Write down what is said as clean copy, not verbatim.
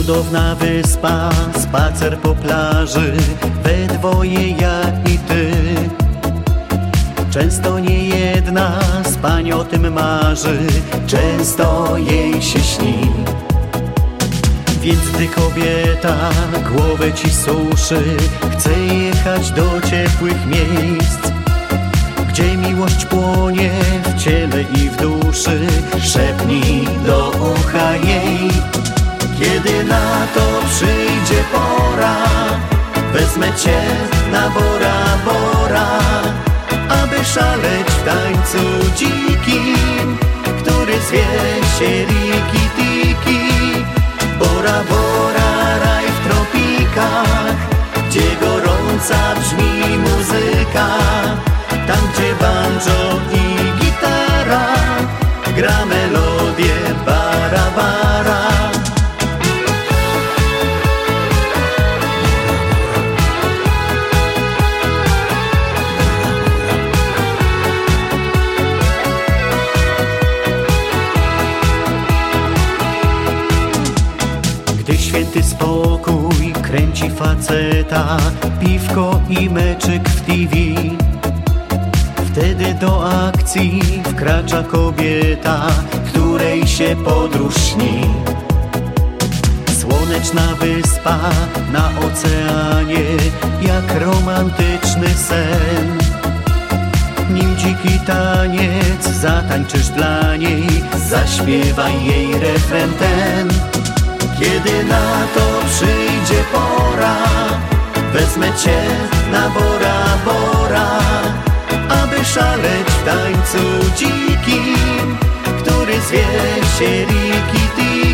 Cudowna wyspa, spacer po plaży, we dwoje ja i ty. Często nie jedna z pań o tym marzy, często jej się śni. Więc gdy kobieta głowę ci suszy, chce jechać do ciepłych miejsc, gdzie miłość płonie w ciele i w duszy, szepnij do ucha jej. Kiedy na to przyjdzie pora, wezmę cię na Bora Bora, aby szaleć w tańcu dzikim, który zwie się Riki Tiki. Bora Bora, raj w tropikach, gdzie gorąca brzmi muzyka, tam gdzie banjo i gitara gra melodię bara bara. Gdy święty spokój kręci faceta, piwko i meczyk w TV, wtedy do akcji wkracza kobieta, której się podróż śni. Słoneczna wyspa na oceanie, jak romantyczny sen. Nim dziki taniec zatańczysz dla niej, zaśpiewaj jej refren ten. Kiedy na to przyjdzie pora, wezmę cię na Bora Bora, aby szaleć w tańcu dzikim, który zwie się Riki Tiki.